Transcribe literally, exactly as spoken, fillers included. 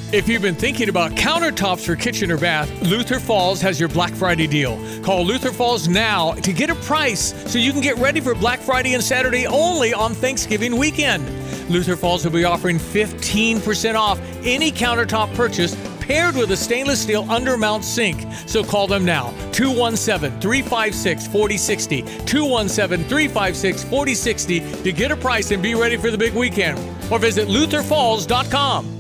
If you've been thinking about countertops for kitchen or bath, Luther Falls has your Black Friday deal. Call Luther Falls now to get a price so you can get ready for Black Friday and Saturday only on Thanksgiving weekend. Luther Falls will be offering fifteen percent off any countertop purchase paired with a stainless steel undermount sink. So call them now, two one seven, three five six, four zero six zero, two one seven, three five six, four zero six zero to get a price and be ready for the big weekend. Or visit Luther Falls dot com.